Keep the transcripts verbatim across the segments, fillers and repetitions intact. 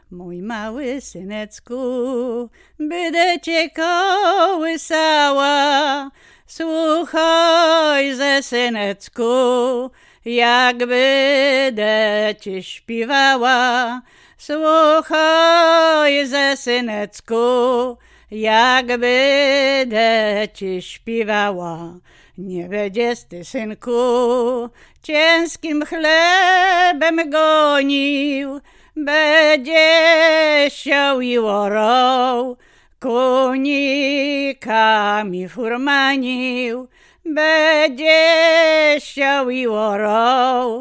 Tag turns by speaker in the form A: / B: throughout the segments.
A: Mój mały synecku, będę cię kołysała. Słuchaj ze synecku, jak będę ci śpiewała. Słuchaj ze synecku, jak będę ci śpiewała. Nie będziesz ty, synku, ciężkim chlebem gonił, będziesz siał i orał, konikami furmanił, będziesz siał i orał,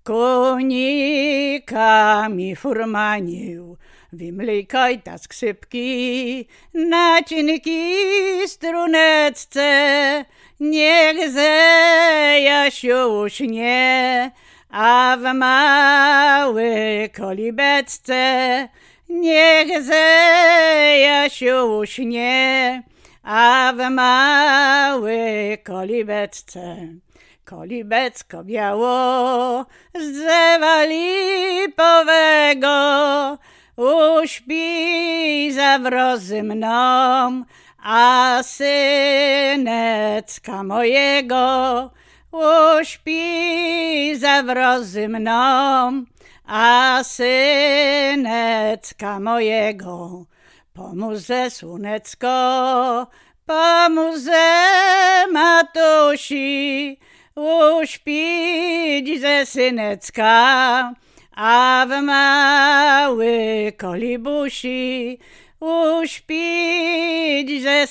A: konikami furmanił. Wymlejkaj ta skrzypki, nacinki strunecce, niech zeja się uśnie, a w małej kolibeczce niech zeja się uśnie, a w małej kolibeczce. Kolibecko biało z drzewa lipowego, uśpi za wrozy mną, a synecka mojego uśpi za wrozy mną, a synecka mojego. Pomóże słonecko, pomóże matusi, uśpić ze synecka, a w mały kolibusi uśpić ze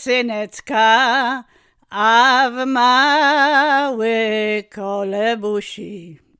A: synecka, a w mały kolebusi.